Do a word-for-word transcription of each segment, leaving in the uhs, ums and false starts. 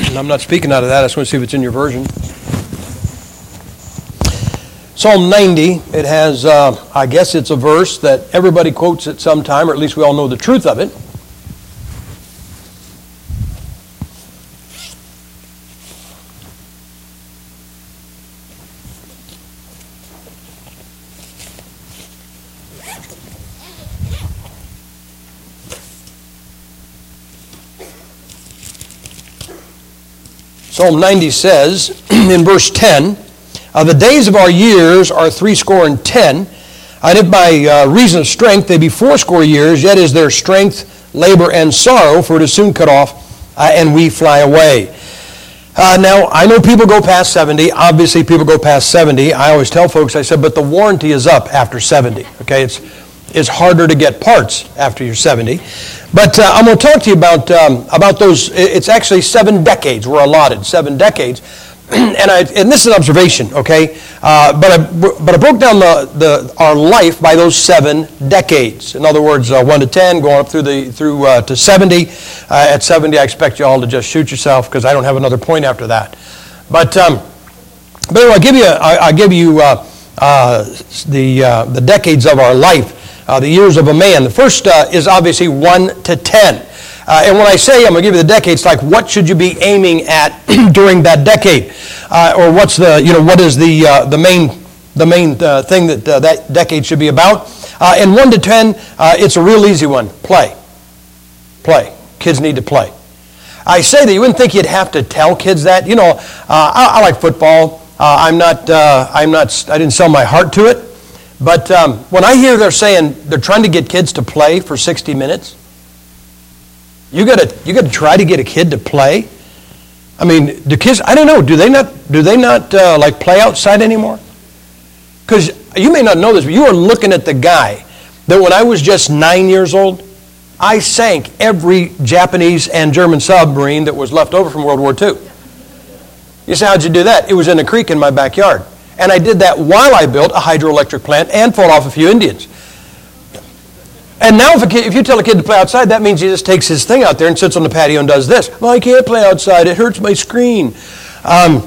I'm not speaking out of that. I just want to see if it's in your version. Psalm ninety, it has, uh, I guess it's a verse that everybody quotes at some time, or at least we all know the truth of it. Psalm ninety says in verse ten, uh, the days of our years are threescore and ten, and if by uh, reason of strength they be fourscore years, yet is their strength labor and sorrow, for it is soon cut off, uh, and we fly away. Uh, now, I know people go past seventy. Obviously, people go past seventy. I always tell folks, I said, but the warranty is up after seventy. Okay, it's it's harder to get parts after you're seventy. But uh, I'm going to talk to you about um, about those. It's actually seven decades we're allotted, seven decades. And I and this is an observation, okay? Uh, but I but I broke down the, the our life by those seven decades. In other words, uh, one to ten, going up through the through uh, to seventy. Uh, at seventy, I expect you all to just shoot yourself because I don't have another point after that. But um, but anyway, I'll give you I, I'll give you uh, uh, the uh, the decades of our life, uh, the years of a man. The first uh, is obviously one to ten. Uh, and when I say I'm going to give you the decades, like what should you be aiming at during that decade, uh, or what's the you know what is the uh, the main the main uh, thing that uh, that decade should be about? Uh, and one to ten, uh, it's a real easy one. Play, play. Kids need to play. I say that you wouldn't think you'd have to tell kids that. You know, uh, I, I like football. Uh, I'm not. Uh, I'm not. I didn't sell my heart to it. But um, when I hear they're saying they're trying to get kids to play for sixty minutes. You gotta, you gotta try to get a kid to play. I mean, do kids? I don't know. Do they not? Do they not uh, like play outside anymore? Because you may not know this, but you are looking at the guy that when I was just nine years old, I sank every Japanese and German submarine that was left over from World War Two. You say, how'd you do that? It was in a creek in my backyard, and I did that while I built a hydroelectric plant and fought off a few Indians. And now if, a kid, if you tell a kid to play outside, that means he just takes his thing out there and sits on the patio and does this. Well, I can't play outside. It hurts my screen. Um,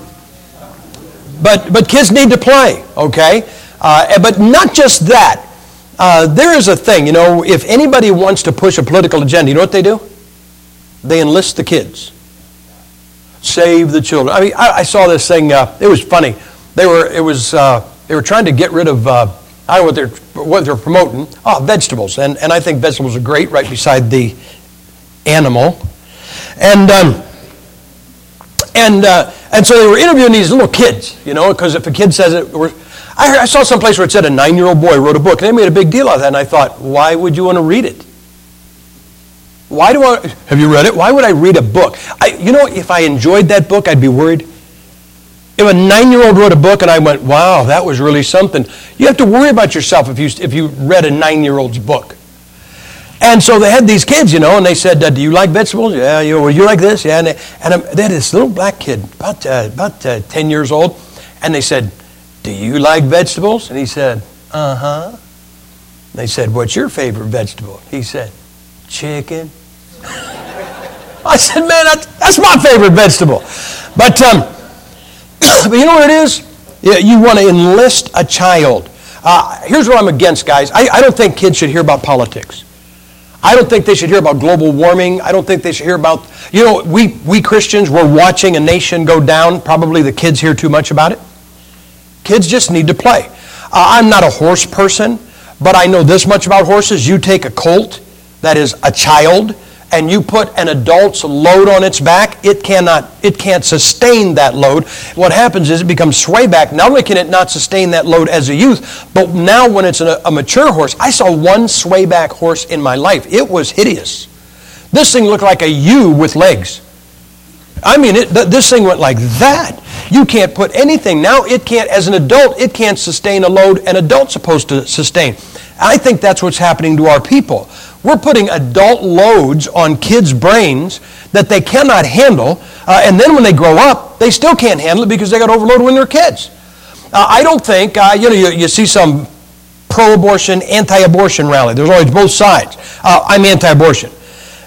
but, but kids need to play, okay? Uh, but not just that. Uh, there is a thing, you know, if anybody wants to push a political agenda, you know what they do? They enlist the kids. Save the children. I mean, I, I saw this thing. Uh, it was funny. They were, it was, uh, they were trying to get rid of... Uh, I don't know what they're, what they're promoting. Oh, vegetables. And, and I think vegetables are great right beside the animal. And um, and uh, and so they were interviewing these little kids, you know, because if a kid says it, we're, I, heard, I saw some place where it said a nine-year-old boy wrote a book, and they made a big deal out of that, and I thought, why would you want to read it? Why do I, have you read it? Why would I read a book? I, you know, if I enjoyed that book, I'd be worried. If a nine-year-old wrote a book and I went, wow, that was really something, you have to worry about yourself if you if you read a nine-year-old's book. And so they had these kids, you know, and they said, uh, do you like vegetables? Yeah, you know, well, you like this? Yeah. And they, and um, they had this little black kid, about, uh, about uh, ten years old, and they said, do you like vegetables? And he said, uh-huh. They said, what's your favorite vegetable? He said, chicken. I said, man, that, that's my favorite vegetable. But... Um, But you know what it is? You want to enlist a child. Uh, here's what I'm against, guys. I, I don't think kids should hear about politics. I don't think they should hear about global warming. I don't think they should hear about, you know, we, we Christians, we're watching a nation go down. Probably the kids hear too much about it. Kids just need to play. Uh, I'm not a horse person, but I know this much about horses. You take a colt that is a child, and you put an adult's load on its back, it cannot, it can't sustain that load. What happens is it becomes swayback. Not only can it not sustain that load as a youth, but now when it's a, a mature horse, I saw one swayback horse in my life. It was hideous. This thing looked like a U with legs. I mean, it, th this thing went like that. You can't put anything. Now it can't, as an adult, it can't sustain a load an adult's supposed to sustain. I think that's what's happening to our people. We're putting adult loads on kids' brains that they cannot handle, uh, and then when they grow up, they still can't handle it because they got overloaded when they're kids. Uh, I don't think, uh, you know, you, you see some pro-abortion, anti-abortion rally. There's always both sides. Uh, I'm anti-abortion.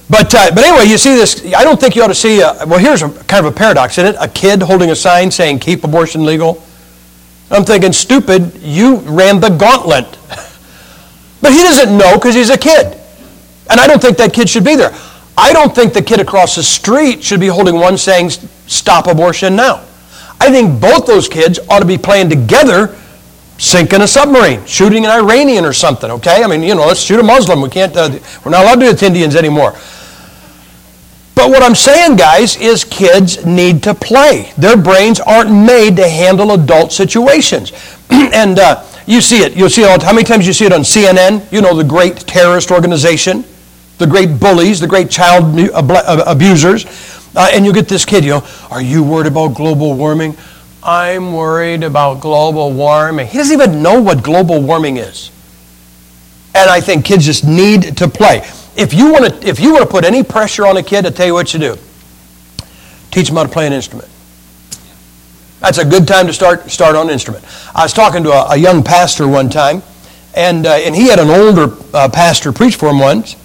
But uh, but anyway, you see this. I don't think you ought to see. A, well, here's a kind of a paradox, isn't it? A kid holding a sign saying "Keep abortion legal." I'm thinking, stupid. You ran the gauntlet, but he doesn't know because he's a kid, and I don't think that kid should be there. I don't think the kid across the street should be holding one saying "Stop abortion now." I think both those kids ought to be playing together, sinking a submarine, shooting an Iranian or something. Okay, I mean, you know, let's shoot a Muslim. We can't. Uh, we're not allowed to do it to Indians anymore. But what I'm saying, guys, is kids need to play. Their brains aren't made to handle adult situations. and uh, you see it. You'll see it all. How many times you see it on C N N? You know, the great terrorist organization, the great bullies, the great child abusers. Uh, and you get this kid, you know, are you worried about global warming? I'm worried about global warming. He doesn't even know what global warming is. And I think kids just need to play. If you want to, if you want to put any pressure on a kid, I'll tell you what you do. Teach them how to play an instrument. That's a good time to start start on an instrument. I was talking to a, a young pastor one time, and uh, and he had an older uh, pastor preach for him once.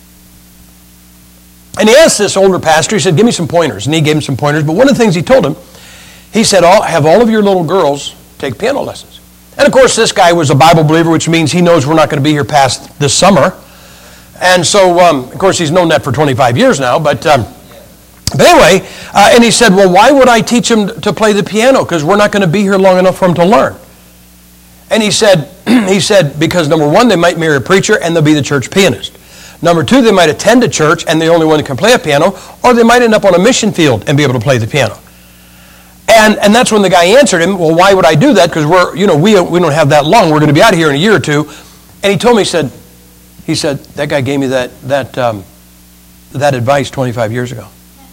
And he asked this older pastor, he said, give me some pointers. And he gave him some pointers. But one of the things he told him, he said, all, have all of your little girls take piano lessons. And of course, this guy was a Bible believer, which means he knows we're not going to be here past this summer. And so, um, of course, he's known that for twenty-five years now. But, um, but anyway, uh, and he said, well, why would I teach him to play the piano? Because we're not going to be here long enough for him to learn. And he said, he said, because number one, they might marry a preacher and they'll be the church pianist. Number two, they might attend a church and they're the only one that can play a piano, or they might end up on a mission field and be able to play the piano. And and that's when the guy answered him, well, why would I do that? Because we're, you know, we, we don't have that long. We're going to be out of here in a year or two. And he told me, he said, he said, that guy gave me that, that, um, that advice twenty-five years ago.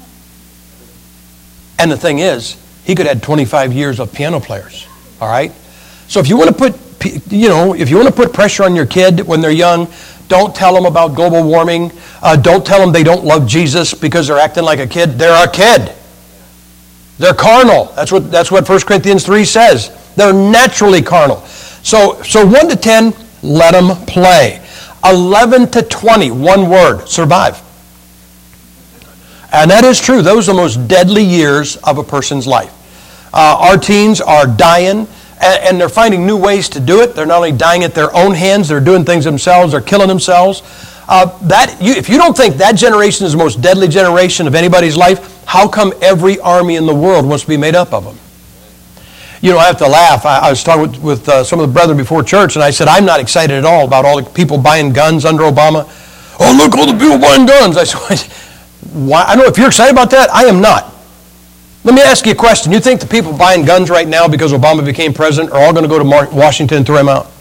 And the thing is, he could have had twenty-five years of piano players, all right? So if you want to put, you know, if you want to put pressure on your kid when they're young, don't tell them about global warming. Uh, don't tell them they don't love Jesus because they're acting like a kid. They're a kid. They're carnal. That's what that's what First Corinthians three says. They're naturally carnal. So so one to ten, let them play. eleven to twenty, one word, survive. And that is true. Those are the most deadly years of a person's life. Uh, our teens are dying, and, and they're finding new ways to do it. They're not only dying at their own hands, they're doing things themselves, they're killing themselves. Uh, that you, if you don't think that generation is the most deadly generation of anybody's life, how come every army in the world wants to be made up of them? You know, I have to laugh. I, I was talking with, with uh, some of the brethren before church, and I said, I'm not excited at all about all the people buying guns under Obama. Oh, look, all the people buying guns. I said, why? I don't know if you're excited about that. I am not. Let me ask you a question. You think the people buying guns right now because Obama became president are all going to go to Mar- Washington and throw him out?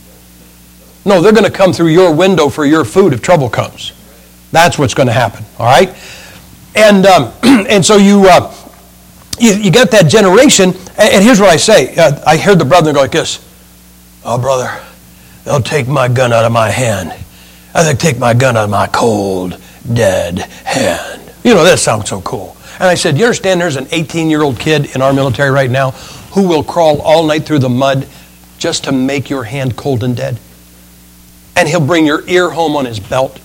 No, they're going to come through your window for your food if trouble comes. That's what's going to happen, all right? And um, and so you, uh, you you get that generation, and, and here's what I say. Uh, I heard the brother go like this. Oh, brother, they'll take my gun out of my hand. They'll take my gun out of my cold, dead hand. You know, that sounds so cool. And I said, you understand there's an eighteen-year-old kid in our military right now who will crawl all night through the mud just to make your hand cold and dead? And he'll bring your ear home on his belt.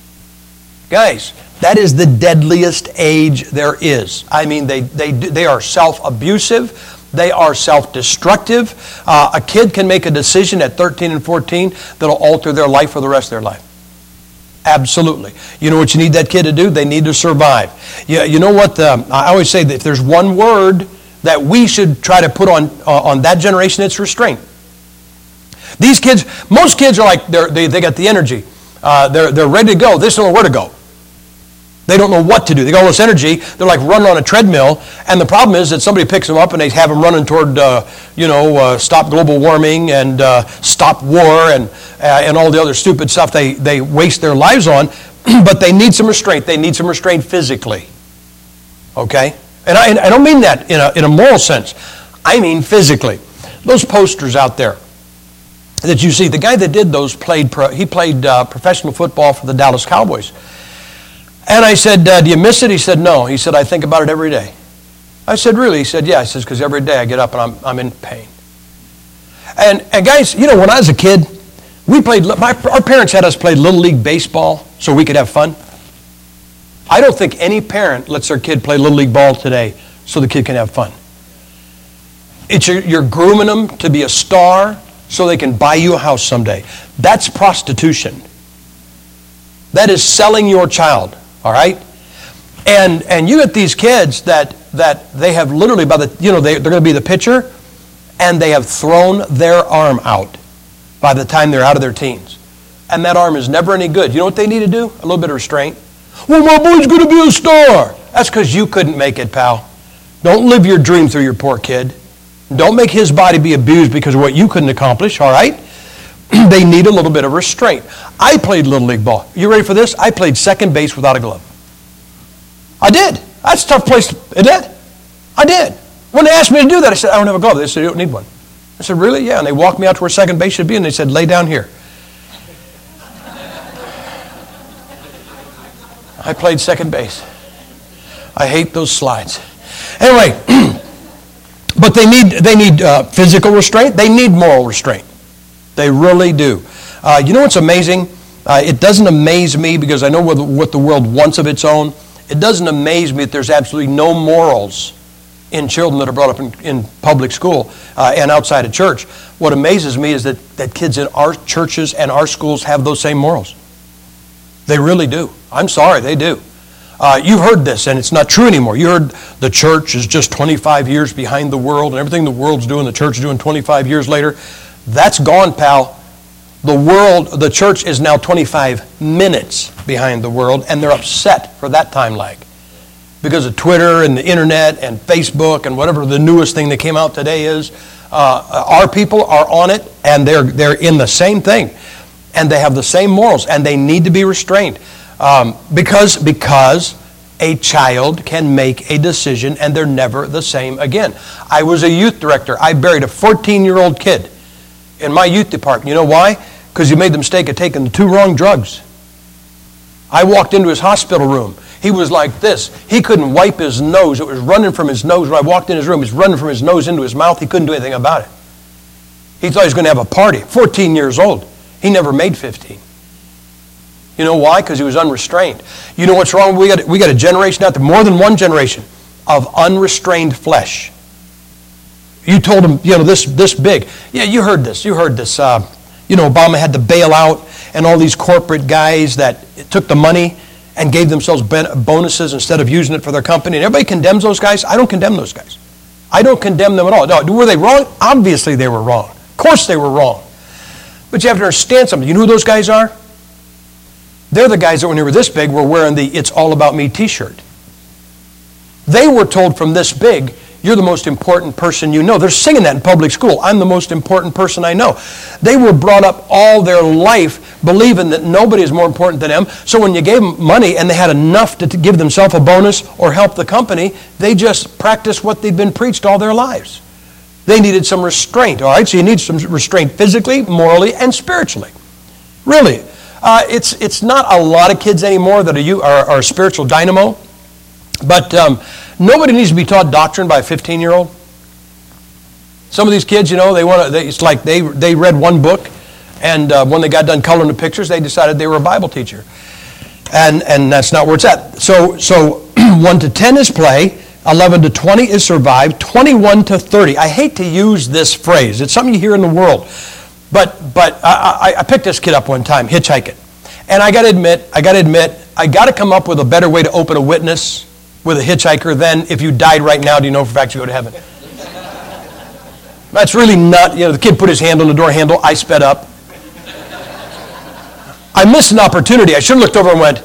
Guys, that is the deadliest age there is. I mean, they they they are self-abusive. They are self-destructive. Uh, a kid can make a decision at thirteen and fourteen that'll alter their life for the rest of their life. Absolutely. You know what you need that kid to do? They need to survive. You, you know what? The, I always say that if there's one word that we should try to put on uh, on that generation, it's restraint. These kids, most kids are like, they're, they they got the energy. Uh, they're, they're ready to go. They just don't know where to go. They don't know what to do. They got all this energy. They're like running on a treadmill. And the problem is that somebody picks them up and they have them running toward, uh, you know, uh, stop global warming and uh, stop war and uh, and all the other stupid stuff they, they waste their lives on. But they need some restraint. They need some restraint physically. Okay? And I, and I don't mean that in a, in a moral sense. I mean physically. Those posters out there that you see, the guy that did those played, pro, he played uh, professional football for the Dallas Cowboys. And I said, uh, do you miss it? He said, no. He said, I think about it every day. I said, really? He said, yeah. He says, because every day I get up and I'm, I'm in pain. And, and guys, you know, when I was a kid, we played, my, our parents had us play Little League Baseball so we could have fun. I don't think any parent lets their kid play Little League ball today so the kid can have fun. It's your, you're grooming them to be a star so they can buy you a house someday. That's prostitution. That is selling your child, all right? And and you get these kids that that they have literally, by the you know, they, they're going to be the pitcher, and they have thrown their arm out by the time they're out of their teens. And that arm is never any good. You know what they need to do? A little bit of restraint. Well, my boy's going to be a star. That's because you couldn't make it, pal. Don't live your dream through your poor kid. Don't make his body be abused because of what you couldn't accomplish, all right? They need a little bit of restraint. I played Little League ball. You ready for this? I played second base without a glove. I did. That's a tough place to, isn't it? I did. When they asked me to do that, I said, I don't have a glove. They said, you don't need one. I said, really? Yeah. And they walked me out to where second base should be, and they said, lay down here. I played second base. I hate those slides. Anyway, but they need, they need uh, physical restraint. They need moral restraint. They really do. Uh, you know what's amazing? Uh, it doesn't amaze me because I know what the, what the world wants of its own. It doesn't amaze me that there's absolutely no morals in children that are brought up in, in public school uh, and outside of church. What amazes me is that, that kids in our churches and our schools have those same morals. They really do. I'm sorry, they do. Uh, you've heard this, and it's not true anymore. You heard the church is just twenty-five years behind the world, and everything the world's doing, the church is doing twenty-five years later. That's gone, pal. The world, the church is now twenty-five minutes behind the world, and they're upset for that time lag. Because of Twitter and the internet and Facebook and whatever the newest thing that came out today is, uh, our people are on it, and they're they're in the same thing. And they have the same morals, and they need to be restrained. Um, because, because a child can make a decision, and they're never the same again. I was a youth director. I buried a fourteen-year-old kid in my youth department. You know why? Because he made the mistake of taking the two wrong drugs. I walked into his hospital room. He was like this. He couldn't wipe his nose. It was running from his nose. When I walked in his room, it was running from his nose into his mouth. He couldn't do anything about it. He thought he was going to have a party. fourteen years old. He never made fifteen. You know why? Because he was unrestrained. You know what's wrong? We got, we got a generation out there, more than one generation, of unrestrained flesh. You told him, you know, this this big. Yeah, you heard this. You heard this. Uh, you know, Obama had to bail out, and all these corporate guys that took the money and gave themselves bonuses instead of using it for their company. And everybody condemns those guys. I don't condemn those guys. I don't condemn them at all. No, were they wrong? Obviously they were wrong. Of course they were wrong. But you have to understand something. You know who those guys are? They're the guys that when they were this big were wearing the It's All About Me t-shirt. They were told from this big, you're the most important person you know. They're singing that in public school. I'm the most important person I know. They were brought up all their life believing that nobody is more important than them. So when you gave them money and they had enough to give themselves a bonus or help the company, they just practiced what they'd been preached all their lives. They needed some restraint, all right? So you need some restraint physically, morally, and spiritually. Really. Uh, it's, it's not a lot of kids anymore that are, are, are a spiritual dynamo. But um, nobody needs to be taught doctrine by a fifteen-year-old. Some of these kids, you know, they want to. They, it's like they they read one book, and uh, when they got done coloring the pictures, they decided they were a Bible teacher, and and that's not where it's at. So so one to ten is play, eleven to twenty is survive, twenty-one to thirty. I hate to use this phrase. It's something you hear in the world, but but I, I, I picked this kid up one time hitchhiking, and I got to admit, I got to admit, I got to come up with a better way to open a witness with a hitchhiker than if you died right now, do you know for a fact you go to heaven? That's really not, you know, the kid put his hand on the door handle, I sped up. I missed an opportunity. I should have looked over and went,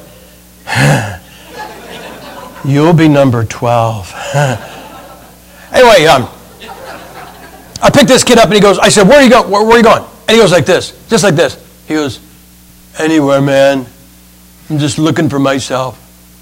you'll be number twelve. Anyway, um, I picked this kid up and he goes, I said, where are you going? Where, where are you going? And he goes like this, just like this. He goes, anywhere, man. I'm just looking for myself.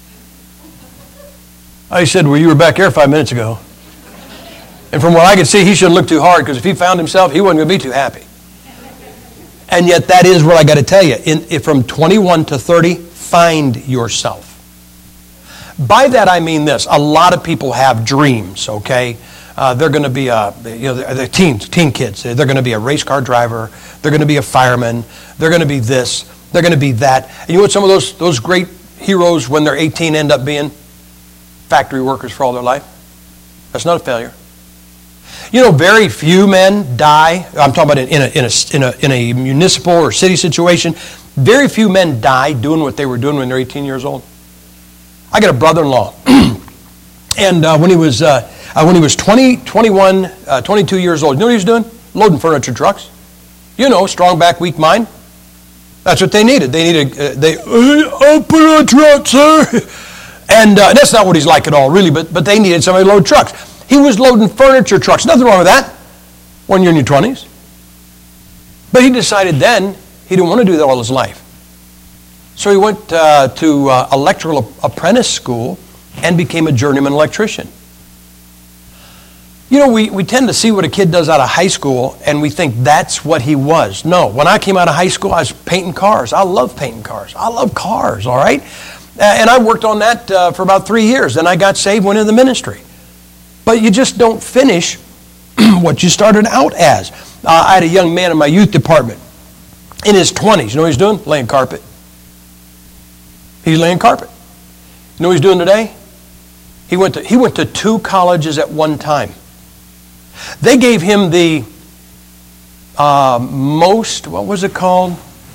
I said, well, you were back here five minutes ago. And from what I could see, he shouldn't look too hard because if he found himself, he wasn't going to be too happy. And yet that is what I got to tell you. In, if from twenty-one to thirty, find yourself. By that I mean this. A lot of people have dreams, okay? Uh, they're going to be, a, you know, they're, they're teens, teen kids. They're going to be a race car driver. They're going to be a fireman. They're going to be this. They're going to be that. And you know what some of those, those great heroes when they're eighteen end up being factory workers for all their life? That's not a failure. You know, very few men die. I'm talking about in a, in a, in a, in a municipal or city situation. Very few men die doing what they were doing when they're eighteen years old. I got a brother-in-law, and uh, when he was uh, uh, when he was twenty, twenty-one, uh, twenty-two years old, you know what he was doing? Loading furniture trucks. You know, strong back, weak mind. That's what they needed. They needed, uh, they, I'll put on a truck, sir. And uh, that's not what he's like at all, really, but, but they needed somebody to load trucks. He was loading furniture trucks. Nothing wrong with that when you're in your twenties. But he decided then he didn't want to do that all his life. So he went uh, to uh, electrical apprentice school and became a journeyman electrician. You know, we, we tend to see what a kid does out of high school and we think that's what he was. No, when I came out of high school, I was painting cars. I love painting cars. I love cars, all right? And I worked on that uh, for about three years. Then I got saved, went into the ministry. But you just don't finish what you started out as. Uh, I had a young man in my youth department in his twenties. You know what he's doing? Laying carpet. He's laying carpet. You know what he's doing today? He went to, he went to two colleges at one time. They gave him the uh, most, what was it called?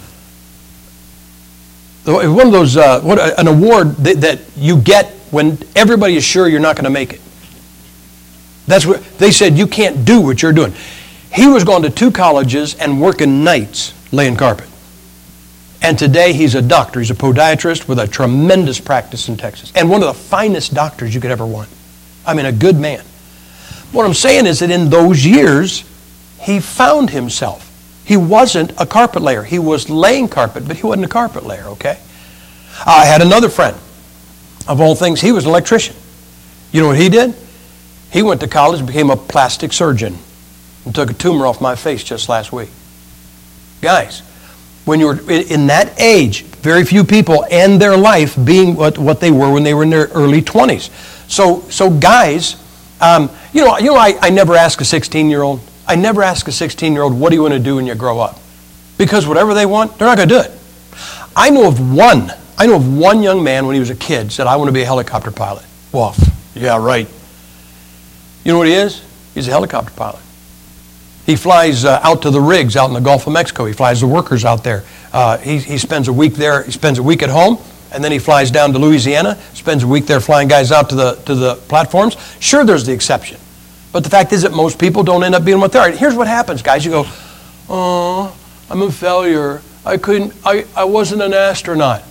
One of those, uh, what, an award that, that you get when everybody is sure you're not going to make it. That's what they said. You can't do what you're doing. He was going to two colleges and working nights laying carpet. And today he's a doctor. He's a podiatrist with a tremendous practice in Texas. And one of the finest doctors you could ever want. I mean, a good man. What I'm saying is that in those years, he found himself. He wasn't a carpet layer. He was laying carpet, but he wasn't a carpet layer, okay? I had another friend. Of all things, he was an electrician. You know what he did? He went to college and became a plastic surgeon and took a tumor off my face just last week. Guys, when you're in that age, very few people end their life being what, what they were when they were in their early twenties. So, so guys, um, you know, you know I, I never ask a sixteen-year-old, I never ask a sixteen-year-old, what do you want to do when you grow up? Because whatever they want, they're not going to do it. I know of one, I know of one young man when he was a kid said, I want to be a helicopter pilot. Well, yeah, right. You know what he is? He's a helicopter pilot. He flies uh, out to the rigs out in the Gulf of Mexico. He flies the workers out there. Uh, he, he spends a week there. He spends a week at home, and then he flies down to Louisiana, spends a week there flying guys out to the, to the platforms. Sure, there's the exception. But the fact is that most people don't end up being what they are. Here's what happens, guys. You go, oh, I'm a failure. I couldn't, I, I wasn't an astronaut.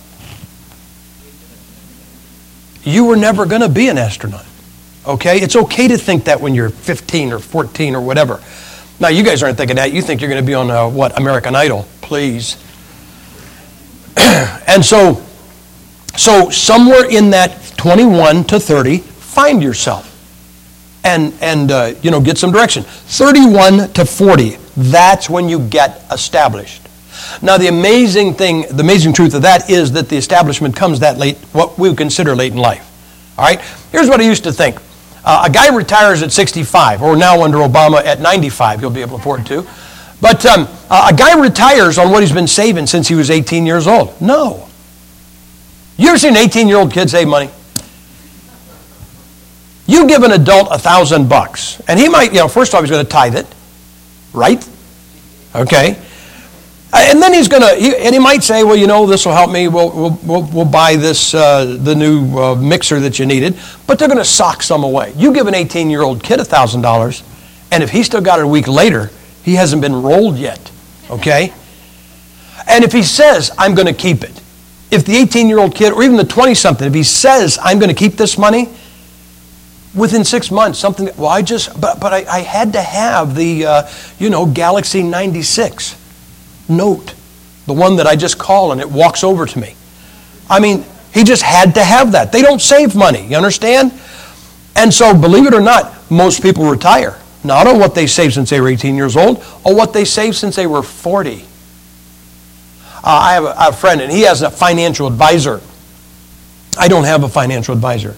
You were never going to be an astronaut. Okay? It's okay to think that when you're fifteen or fourteen or whatever. Now, you guys aren't thinking that. You think you're going to be on, uh, what, American Idol. Please. And so, so somewhere in that twenty-one to thirty, find yourself. And, and uh, you know, get some direction. thirty-one to forty, that's when you get established. Now, the amazing thing, the amazing truth of that is that the establishment comes that late, what we would consider late in life. All right? Here's what I used to think. Uh, a guy retires at sixty-five, or now under Obama at ninety-five, he'll be able to afford to. But um, uh, a guy retires on what he's been saving since he was eighteen years old. No. You ever seen an eighteen-year-old kid save money? You give an adult a thousand bucks, and he might, you know, first off, he's going to tithe it, right? Okay. And then he's going to, he, and he might say, well, you know, this will help me. We'll, we'll, we'll, we'll buy this, uh, the new uh, mixer that you needed. But they're going to sock some away. You give an eighteen-year-old kid one thousand dollars, and if he still got it a week later, he hasn't been rolled yet, okay? And if he says, I'm going to keep it, if the eighteen-year-old kid, or even the twenty-something, if he says, I'm going to keep this money, within six months, something, well, I just, but, but I, I had to have the, uh, you know, Galaxy ninety-six. Note, the one that I just call and it walks over to me. I mean, he just had to have that. They don't save money, you understand? And so, believe it or not, most people retire. Not on what they saved since they were eighteen years old, or what they saved since they were forty. Uh, I, have a, I have a friend, and he has a financial advisor. I don't have a financial advisor.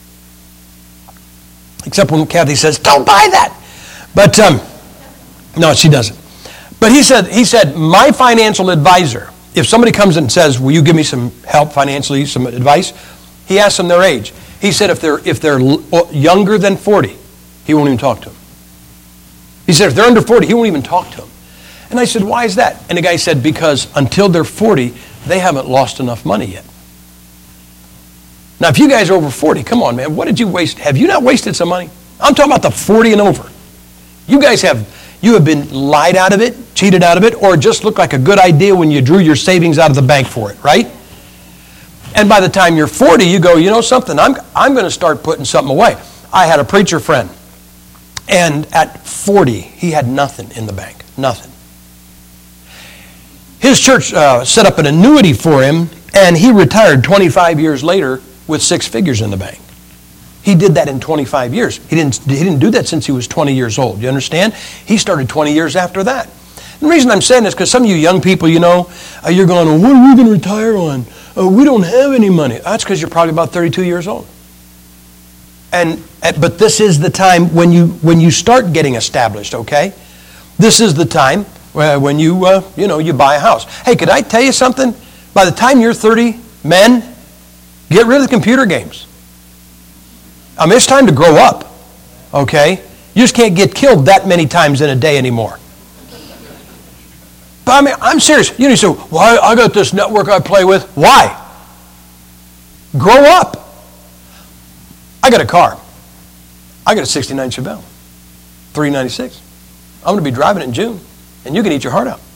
Except when Kathy says, don't buy that. But, um, no, she doesn't. But he said, he said, my financial advisor if somebody comes and says, will you give me some help financially, some advice? He asks them their age. He said if they're, if they're younger than forty, he won't even talk to them. He said if they're under forty, he won't even talk to them. And I said, why is that? And the guy said, because until they're forty, they haven't lost enough money yet. Now, if you guys are over forty, come on, man, what did you waste? Have you not wasted some money? I'm talking about the forty and over. You guys have, you have been lied out of it, cheated out of it, or it just looked like a good idea when you drew your savings out of the bank for it, right? And by the time you're forty, you go, you know something, I'm, I'm going to start putting something away. I had a preacher friend, and at forty, he had nothing in the bank, nothing. His church uh, set up an annuity for him, and he retired twenty-five years later with six figures in the bank. He did that in twenty-five years. He didn't, he didn't do that since he was twenty years old. You understand? He started twenty years after that. And the reason I'm saying this is because some of you young people, you know, uh, you're going, oh, what are we going to retire on? Oh, we don't have any money. That's because you're probably about thirty-two years old. And but this is the time when you when you start getting established. Okay, this is the time when you uh, you know you buy a house. Hey, could I tell you something? By the time you're thirty, men, get rid of the computer games. I mean, it's time to grow up. Okay, you just can't get killed that many times in a day anymore. But I mean, I'm serious. You know, so why well, I got this network I play with. Why? Grow up. I got a car. I got a sixty-nine Chevelle, three ninety-six. I'm going to be driving it in June, and you can eat your heart out.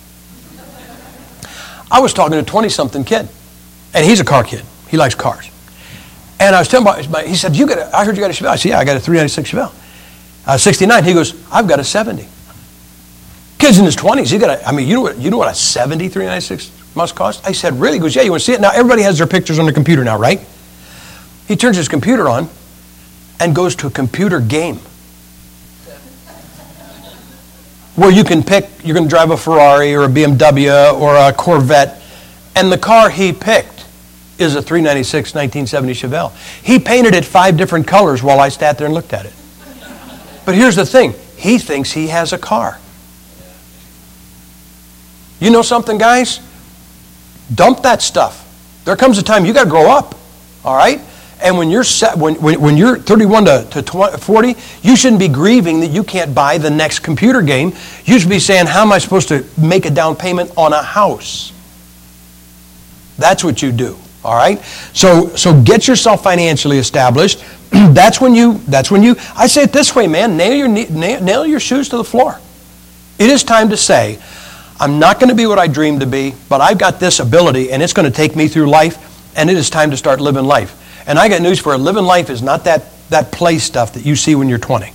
I was talking to a twenty-something kid, and he's a car kid. He likes cars. And I was telling him, he said, "You got a, I heard you got a Chevelle." I said, "Yeah, I got a three ninety-six Chevelle." Uh, sixty-nine. He goes, "I've got a seventy." Kid's in his twenties. He got a, I mean, you know what, you know what a seventy three ninety-six must cost? I said, "Really?" He goes, "Yeah, you want to see it?" Now, everybody has their pictures on their computer now, right? He turns his computer on and goes to a computer game where you can pick, you're going to drive a Ferrari or a B M W or a Corvette, and the car he picked is a three ninety-six nineteen seventy Chevelle. He painted it five different colors while I sat there and looked at it. But here's the thing, he thinks he has a car. You know something, guys? Dump that stuff. There comes a time you got to grow up, all right? And when you're set, when, when, when you're thirty-one to forty, you shouldn't be grieving that you can't buy the next computer game. You should be saying, how am I supposed to make a down payment on a house? That's what you do, all right? So, so get yourself financially established. That's when you, that's when you, I say it this way, man, nail your, nail, nail your shoes to the floor. It is time to say, I'm not going to be what I dreamed to be, but I've got this ability, and it's going to take me through life, and it is time to start living life. And I got news for you. Living life is not that, that play stuff that you see when you're twenty.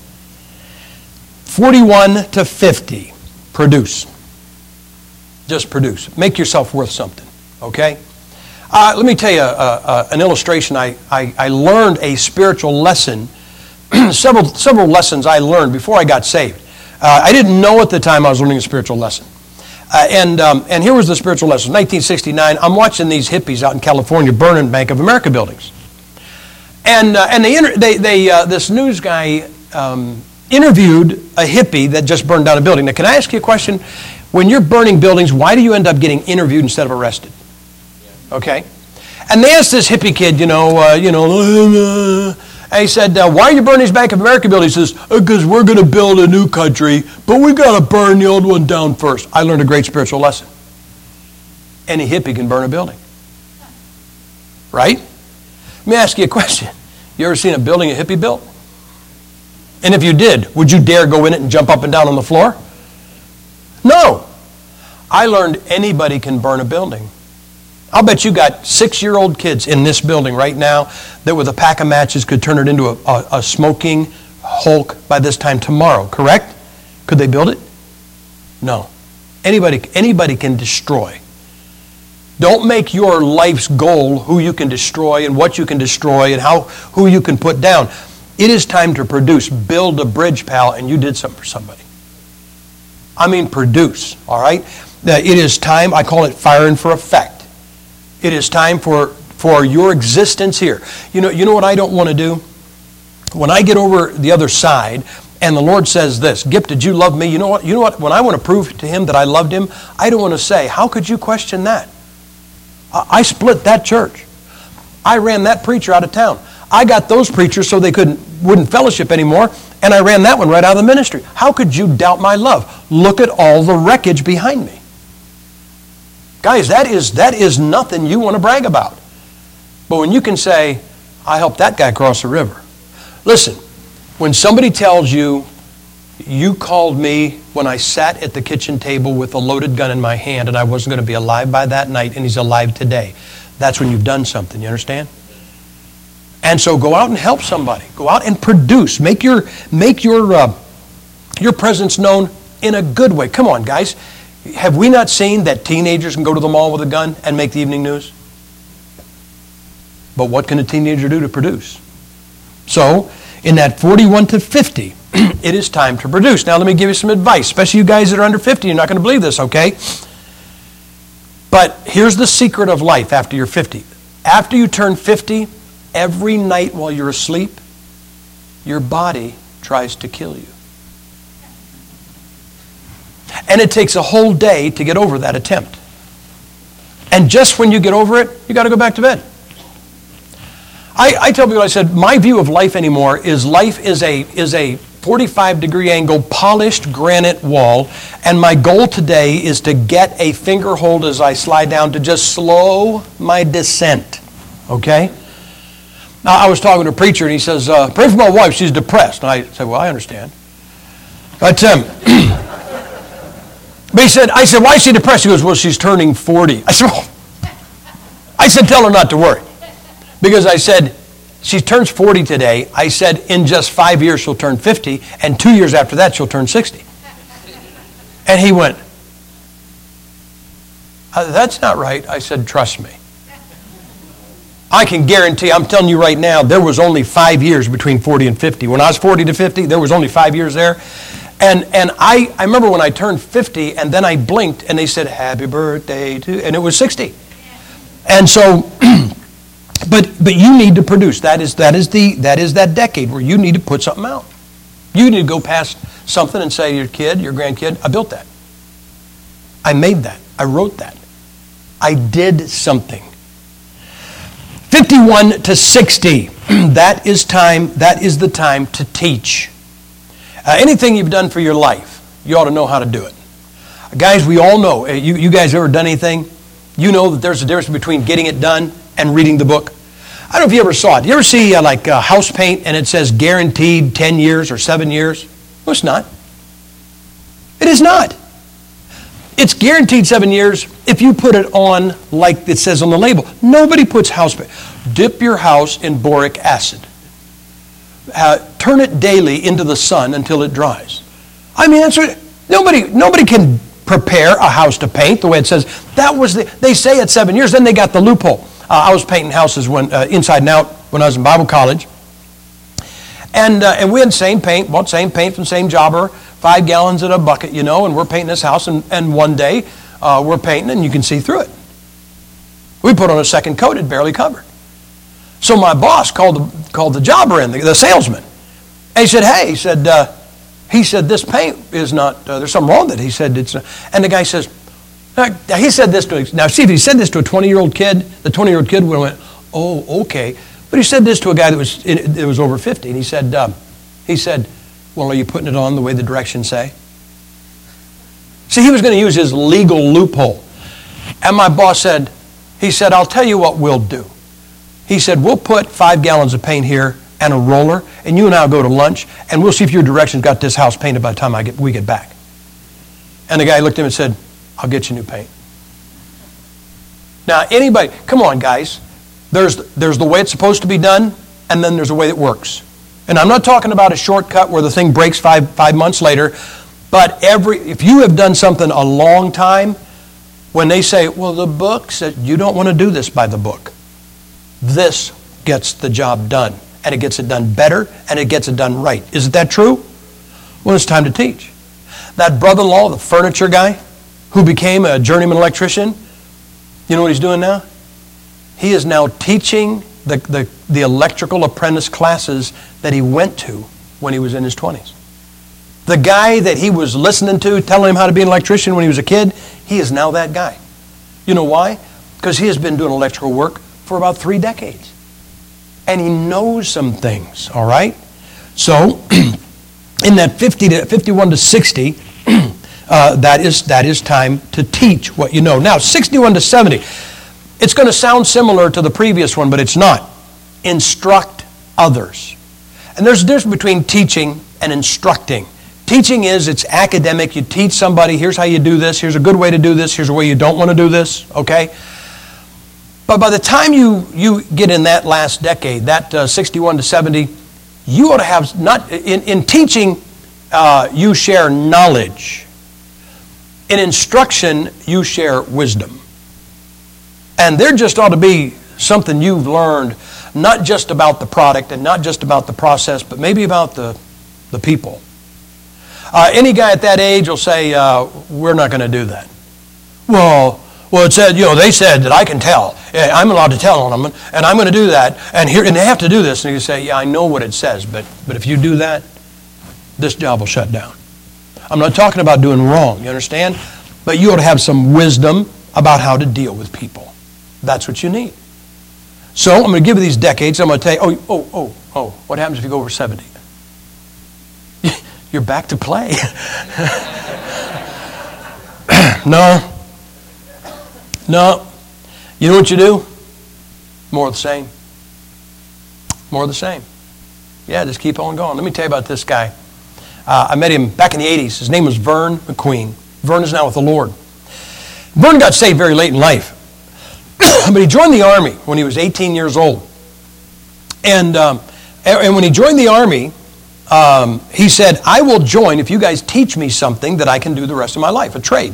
forty-one to fifty, produce. Just produce. Make yourself worth something, okay? Uh, let me tell you uh, uh, an illustration. I, I, I learned a spiritual lesson, several, several lessons I learned before I got saved. Uh, I didn't know at the time I was learning a spiritual lesson. Uh, and um, and here was the spiritual lesson. nineteen sixty-nine, I'm watching these hippies out in California burning Bank of America buildings. And uh, and they, inter- they, they uh, this news guy um, interviewed a hippie that just burned down a building. Now, can I ask you a question? When you're burning buildings, why do you end up getting interviewed instead of arrested? Okay? And they asked this hippie kid, you know, uh, you know, and he said, uh, why are you burning these Bank of America buildings? He says, because we're going to build a new country, but we got to burn the old one down first. I learned a great spiritual lesson. Any hippie can burn a building. Right? Let me ask you a question. You ever seen a building a hippie built? And if you did, would you dare go in it and jump up and down on the floor? No. I learned anybody can burn a building. I'll bet you got six-year-old kids in this building right now that with a pack of matches could turn it into a, a, a smoking hulk by this time tomorrow, correct? Could they build it? No. Anybody, anybody can destroy. Don't make your life's goal who you can destroy and what you can destroy and how who you can put down. It is time to produce. Build a bridge, pal, and you did something for somebody. I mean produce, all right? It is time, I call it firing for effect. It is time for, for your existence here. You know, you know what I don't want to do? When I get over the other side, And the Lord says this, Gipp, did you love me? You know what? You know what? When I want to prove to him that I loved him, I don't want to say, how could you question that? I split that church. I ran that preacher out of town. I got those preachers so they couldn't wouldn't fellowship anymore, and I ran that one right out of the ministry. How could you doubt my love? Look at all the wreckage behind me. Guys, that is that is nothing you want to brag about. But when you can say, I helped that guy cross the river. Listen, when somebody tells you, you called me when I sat at the kitchen table with a loaded gun in my hand and I wasn't going to be alive by that night, and he's alive today, that's when you've done something. You understand? And so go out and help somebody. Go out and produce. Make your make your uh, your presence known in a good way. Come on, guys. Have we not seen that teenagers can go to the mall with a gun and make the evening news? But what can a teenager do to produce? So, in that forty-one to fifty, it is time to produce. Now, let me give you some advice, especially you guys that are under fifty. You're not going to believe this, okay? But here's the secret of life after you're fifty. After you turn fifty, every night while you're asleep, your body tries to kill you. And it takes a whole day to get over that attempt. And just when you get over it, you got to go back to bed. I, I tell people, I said, my view of life anymore is life is a, is a forty-five degree angle polished granite wall, and my goal today is to get a finger hold as I slide down to just slow my descent. Okay? Now, I was talking to a preacher, and he says, uh, pray for my wife, she's depressed. And I said, well, I understand. But, um, but he said, I said, why is she depressed? He goes, well, she's turning forty. I said, oh. I said, tell her not to worry. Because I said, she turns forty today. I said, in just five years she'll turn fifty, and two years after that she'll turn sixty. And he went, uh, that's not right. I said, trust me. I can guarantee, I'm telling you right now, there was only five years between forty and fifty. When I was forty to fifty, there was only five years there. And and I, I remember when I turned fifty, and then I blinked, and they said, happy birthday to, and it was sixty. And so, but but you need to produce. That is that is the that is that decade where you need to put something out. You need to go past something and say to your kid, your grandkid, I built that. I made that. I wrote that. I did something. fifty-one to sixty. That is time. That is the time to teach. Uh, anything you've done for your life, you ought to know how to do it. Guys, we all know. You, you guys ever done anything? You know that there's a difference between getting it done and reading the book. I don't know if you ever saw it. You ever see uh, like uh, house paint and it says guaranteed ten years or seven years? No, it's not. It is not. It's guaranteed seven years if you put it on like it says on the label. Nobody puts house paint. Dip your house in boric acid. Uh, turn it daily into the sun until it dries. I mean, that's what, nobody, nobody can prepare a house to paint the way it says. That was the, they say it's seven years, then they got the loophole. Uh, I was painting houses when uh, inside and out when I was in Bible college. And, uh, and we had same paint, bought same paint from same jobber, five gallons in a bucket, you know, and we're painting this house, and, and one day uh, we're painting and you can see through it. We put on a second coat, it barely covered. So my boss called the, called the jobber in, the, the salesman. And he said, hey, he said, uh, he said, this paint is not, uh, there's something wrong with it. He said, it's not. And the guy says, uh, he said this to, now see, if he said this to a twenty-year-old kid, the twenty-year-old kid would have went, oh, okay. But he said this to a guy that was, it, it was over fifty. And he said, um, he said, well, are you putting it on the way the directions say? See, he was going to use his legal loophole. And my boss said, he said, I'll tell you what we'll do. He said, we'll put five gallons of paint here and a roller, and you and I will go to lunch, and we'll see if your directions got this house painted by the time I get, we get back. And the guy looked at him and said, I'll get you new paint. Now, anybody, come on, guys. There's, there's the way it's supposed to be done, and then there's a way that works. And I'm not talking about a shortcut where the thing breaks five, five months later, but every, if you have done something a long time, when they say, well, the book said, you don't want to do this by the book. This gets the job done, and it gets it done better, and it gets it done right. Isn't that true? Well, it's time to teach. That brother-in-law, the furniture guy, who became a journeyman electrician, you know what he's doing now? He is now teaching the, the, the electrical apprentice classes that he went to when he was in his twenties. The guy that he was listening to, telling him how to be an electrician when he was a kid, he is now that guy. You know why? Because he has been doing electrical work for about three decades. And he knows some things, all right? So, in that fifty to fifty-one to sixty, uh, that is that is time to teach what you know. Now, sixty-one to seventy, it's going to sound similar to the previous one, but it's not. Instruct others. And there's a difference between teaching and instructing. Teaching is, it's academic. You teach somebody, here's how you do this, here's a good way to do this, here's a way you don't want to do this, okay? But by the time you, you get in that last decade, that uh, sixty-one to seventy, you ought to have, not in, in teaching, uh, you share knowledge. In instruction, you share wisdom. And there just ought to be something you've learned, not just about the product and not just about the process, but maybe about the, the people. Uh, any guy at that age will say, uh, we're not going to do that. Well, well, it said, you know, they said that I can tell. I'm allowed to tell on them, and I'm going to do that, and here, and they have to do this. And you say, yeah, I know what it says, but, but if you do that, this job will shut down. I'm not talking about doing wrong, you understand? But you ought to have some wisdom about how to deal with people. That's what you need. So I'm going to give you these decades. I'm going to tell you, oh, oh, oh, oh, what happens if you go over seventy? You're back to play. No. No. You know what you do? More of the same. More of the same. Yeah, just keep on going. Let me tell you about this guy. Uh, I met him back in the eighties. His name was Vern McQueen. Vern is now with the Lord. Vern got saved very late in life. But he joined the Army when he was eighteen years old. And, um, and when he joined the Army, um, he said, I will join if you guys teach me something that I can do the rest of my life, a trade.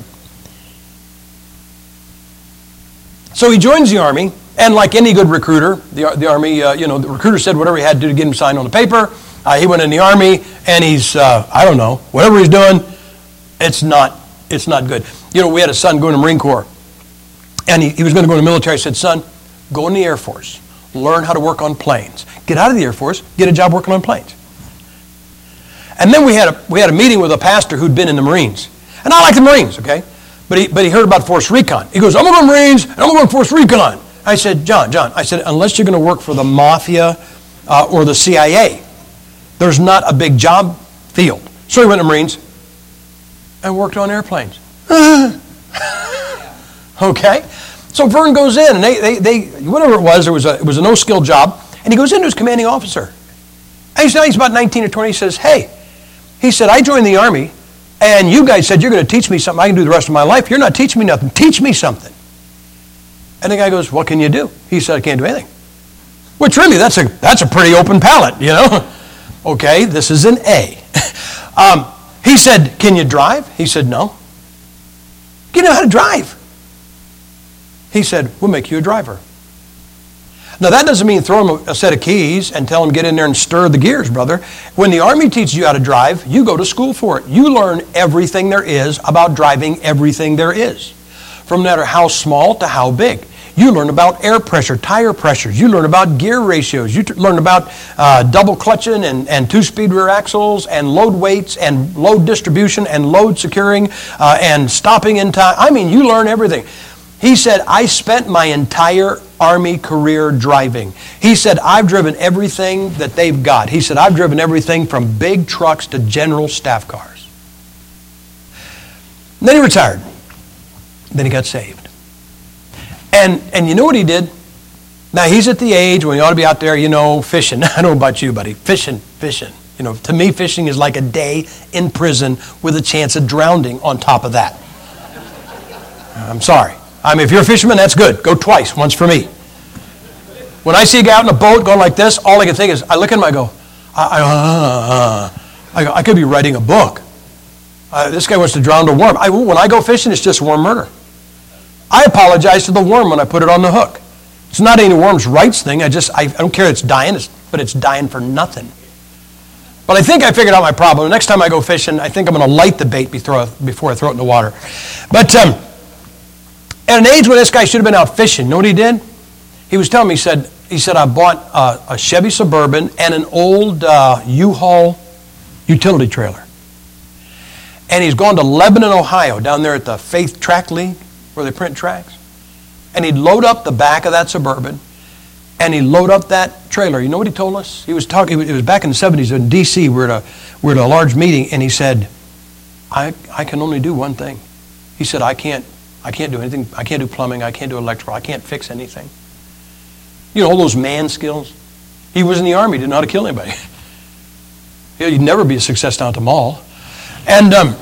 So he joins the Army, and like any good recruiter, the, the Army, uh, you know, the recruiter said whatever he had to do to get him signed on the paper. Uh, he went in the Army, and he's, uh, I don't know, whatever he's doing, it's not, it's not good. You know, we had a son going to the Marine Corps, and he, he was going to go in the military. I said, son, go in the Air Force. Learn how to work on planes. Get out of the Air Force, get a job working on planes. And then we had a, we had a meeting with a pastor who'd been in the Marines. And I like the Marines, okay? But he, but he heard about Force Recon. He goes, I'm going to go to Marines, and I'm going to go to Force Recon. I said, John, John, I said, unless you're going to work for the Mafia uh, or the C I A, there's not a big job field. So he went to Marines and worked on airplanes. Okay? So Vern goes in, and they, they, they whatever it was, it was a, it was a no-skill job, and he goes into his commanding officer. And he's, he's about nineteen or twenty. He says, hey, he said, I joined the Army, and you guys said you're going to teach me something I can do the rest of my life. You're not teaching me nothing. Teach me something. And the guy goes, what can you do? He said, I can't do anything. Which really, that's a, that's a pretty open palette, you know. Okay, this is an A. um, he said, can you drive? He said, no. Do you know how to drive? He said, we'll make you a driver. Now, that doesn't mean throw him a set of keys and tell him get in there and stir the gears, brother. When the Army teaches you how to drive, you go to school for it. You learn everything there is about driving everything there is. From no matter how small to how big. You learn about air pressure, tire pressures. You learn about gear ratios. You t- learn about uh, double clutching and, and two-speed rear axles and load weights and load distribution and load securing uh, and stopping in time. I mean, you learn everything. He said, I spent my entire Army career driving. He said, I've driven everything that they've got. He said, I've driven everything from big trucks to general staff cars. And then he retired. Then he got saved. And and you know what he did? Now, he's at the age when he ought to be out there, you know, fishing. I don't know about you, buddy. Fishing, fishing. You know, to me, fishing is like a day in prison with a chance of drowning on top of that. I'm sorry. I mean, if you're a fisherman, that's good. Go twice, once for me. When I see a guy out in a boat going like this, all I can think is, I look at him, I go, I, I, uh, I, go, I could be writing a book. Uh, this guy wants to drown a worm. I, when I go fishing, it's just worm murder. I apologize to the worm when I put it on the hook. It's not any worm's rights thing. I just, I, I don't care it's dying, it's, but it's dying for nothing. But I think I figured out my problem. The next time I go fishing, I think I'm going to light the bait before, before I throw it in the water. But um, at an age when this guy should have been out fishing, you know what he did? He was telling me, he said, he said I bought a, a Chevy Suburban and an old uh, U-Haul utility trailer. And he's gone to Lebanon, Ohio, down there at the Faith Track League, where they print tracks. And he'd load up the back of that Suburban, and he'd load up that trailer. You know what he told us? He was talking, it was back in the seventies in D C, we were at a, we were at a large meeting, and he said, I, I can only do one thing. He said, I can't, I can't do anything. I can't do plumbing. I can't do electrical. I can't fix anything. You know, all those man skills. He was in the Army, didn't know how to kill anybody. He'd never be a success down at the mall. And um,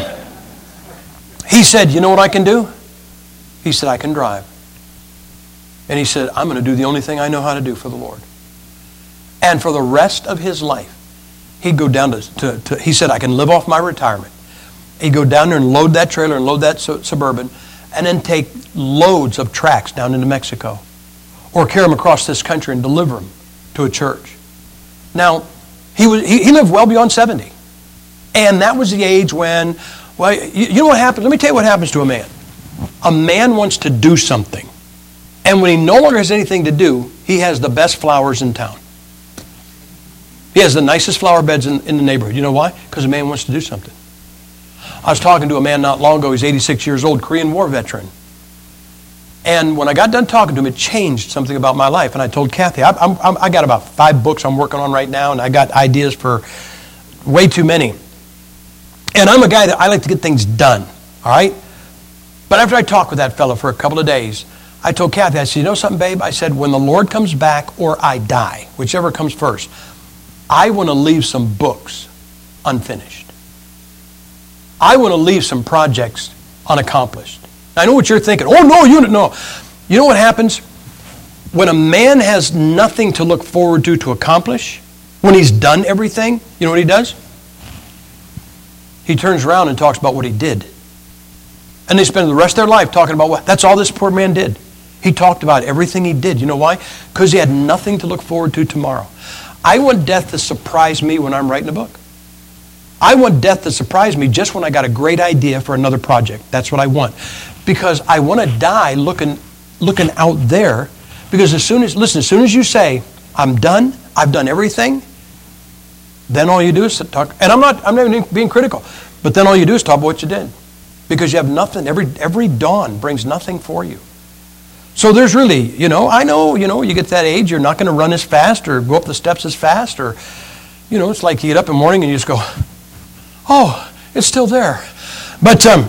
he said, you know what I can do? He said, I can drive. And he said, I'm going to do the only thing I know how to do for the Lord. And for the rest of his life, he'd go down to, to, to he said, I can live off my retirement. He'd go down there and load that trailer and load that su- Suburban and then take loads of tracts down into Mexico or carry them across this country and deliver them to a church. Now, he, was, he, he lived well beyond seventy. And that was the age when, well, you, you know what happens? Let me tell you what happens to a man. A man wants to do something. And when he no longer has anything to do, he has the best flowers in town. He has the nicest flower beds in, in the neighborhood. You know why? Because a man wants to do something. I was talking to a man not long ago. He's eighty-six years old, Korean War veteran. And when I got done talking to him, it changed something about my life. And I told Kathy, I, I'm, I'm, I got about five books I'm working on right now, and I got ideas for way too many. And I'm a guy that I like to get things done, all right? But after I talked with that fellow for a couple of days, I told Kathy, I said, you know something, babe? I said, when the Lord comes back or I die, whichever comes first, I want to leave some books unfinished. I want to leave some projects unaccomplished. I know what you're thinking. Oh, no, you don't know. You know what happens? When a man has nothing to look forward to to accomplish, when he's done everything, you know what he does? He turns around and talks about what he did. And they spend the rest of their life talking about what, that's all this poor man did. He talked about everything he did. You know why? Because he had nothing to look forward to tomorrow. I want death to surprise me when I'm writing a book. I want death to surprise me just when I got a great idea for another project. That's what I want. Because I want to die looking, looking out there. Because as soon as, listen, as soon as you say, I'm done, I've done everything, then all you do is talk. And I'm not, I'm not even being critical. But then all you do is talk about what you did. Because you have nothing. Every, every dawn brings nothing for you. So there's really, you know, I know, you know, you get to that age, you're not going to run as fast or go up the steps as fast. Or, you know, it's like you get up in the morning and you just go, oh, it's still there. But, um,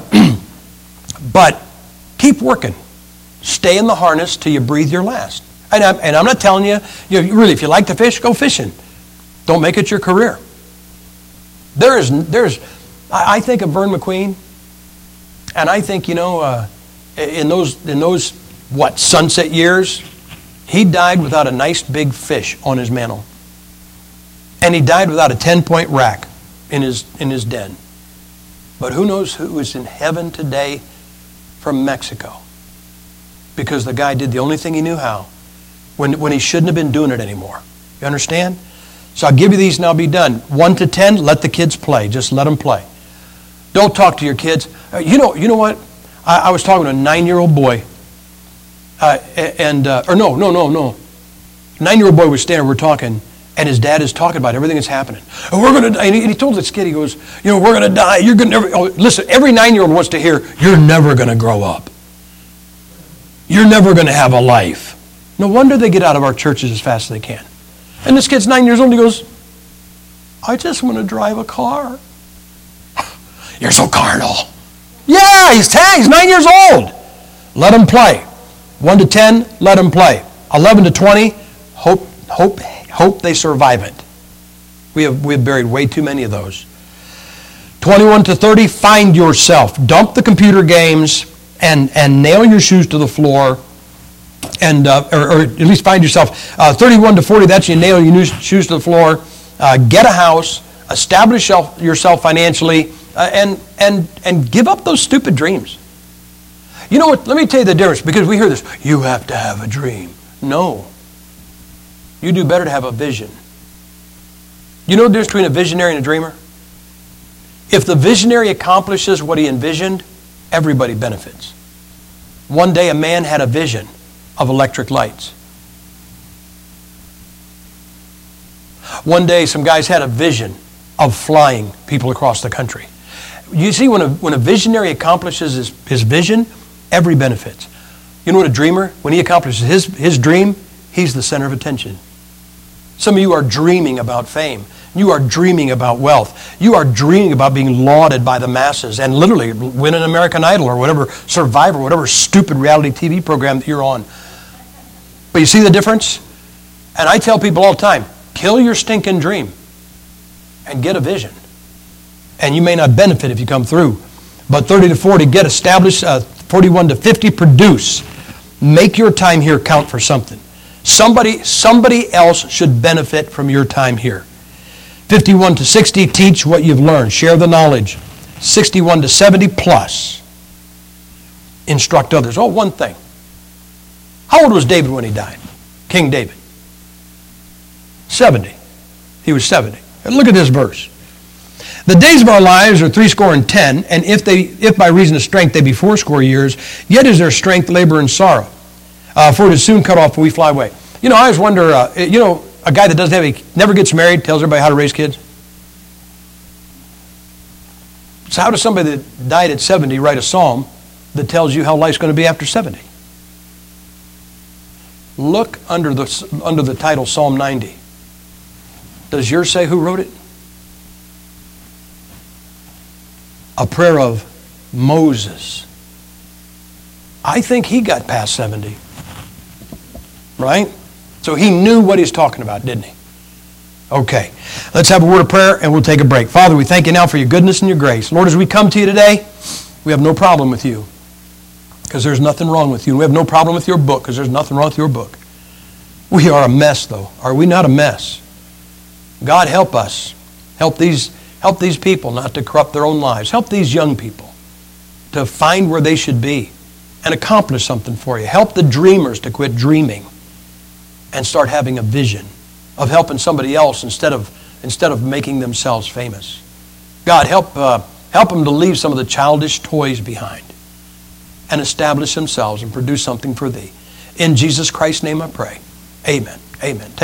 but keep working. Stay in the harness till you breathe your last. And I'm, and I'm not telling you, you know, really, if you like to fish, go fishing. Don't make it your career. There is, there's, I, I think of Vern McQueen, and I think, you know, uh, in those, in those, what, sunset years, he died without a nice big fish on his mantle. And he died without a ten-point rack in his, in his den. But who knows who is in heaven today from Mexico? Because the guy did the only thing he knew how when, when he shouldn't have been doing it anymore. You understand? So I'll give you these and I'll be done. One to ten, let the kids play. Just let them play. Don't talk to your kids. Uh, you know, you know what? I, I was talking to a nine-year-old boy. Uh, and, uh, or no, no, no, no. Nine-year-old boy was standing, we're talking, and his dad is talking about everything that's happening. And we're going to die. And he, and he told this kid, he goes, you know, we're going to die. You're going to never, oh, listen, every nine-year-old wants to hear, you're never going to grow up. You're never going to have a life. No wonder they get out of our churches as fast as they can. And this kid's nine years old, and he goes, I just want to drive a car. You're so carnal. Yeah, he's ten, he's nine years old. Let him play. One to ten, let him play. Eleven to twenty, hope, hope, hope they survive it. We have we have buried way too many of those. Twenty-one to thirty, find yourself. Dump the computer games and and nail your shoes to the floor, and uh, or, or at least find yourself. Uh, Thirty-one to forty, that's you nail your shoes to the floor. Uh, get a house. Establish yourself, yourself financially, uh, and and and give up those stupid dreams. You know what? Let me tell you the difference, because we hear this. You have to have a dream. No. You do better to have a vision. You know the difference between a visionary and a dreamer? If the visionary accomplishes what he envisioned, everybody benefits. One day a man had a vision of electric lights. One day some guys had a vision of flying people across the country. You see, when a, when a visionary accomplishes his, his vision, every benefits. You know what a dreamer, when he accomplishes his, his dream, he's the center of attention. Some of you are dreaming about fame. You are dreaming about wealth. You are dreaming about being lauded by the masses and literally win an American Idol or whatever, Survivor, whatever stupid reality T V program that you're on. But you see the difference? And I tell people all the time, kill your stinking dream and get a vision. And you may not benefit if you come through. But thirty to forty, get established. Uh, forty-one to fifty, produce. Make your time here count for something. Somebody, somebody else should benefit from your time here. fifty-one to sixty, teach what you've learned. Share the knowledge. sixty-one to seventy plus, instruct others. Oh, one thing. How old was David when he died? King David. seventy. He was seventy. And look at this verse. The days of our lives are threescore and ten, and if they, if by reason of strength they be fourscore years, yet is their strength labor and sorrow. Uh, for it is soon cut off when we fly away. You know, I always wonder, uh, you know, a guy that doesn't have a, never gets married, tells everybody how to raise kids. So how does somebody that died at seventy write a psalm that tells you how life's going to be after seventy? Look under the, under the title Psalm ninety. Does yours say who wrote it? A prayer of Moses. I think he got past seventy. Right? So he knew what he's talking about, didn't he? Okay. Let's have a word of prayer and we'll take a break. Father, we thank you now for your goodness and your grace. Lord, as we come to you today, we have no problem with you because there's nothing wrong with you. And we have no problem with your book because there's nothing wrong with your book. We are a mess, though. Are we not a mess? God, help us. Help these, help these people not to corrupt their own lives. Help these young people to find where they should be and accomplish something for you. Help the dreamers to quit dreaming and start having a vision of helping somebody else instead of, instead of making themselves famous. God, help, uh, help them to leave some of the childish toys behind and establish themselves and produce something for thee. In Jesus Christ's name I pray. Amen. Amen. Take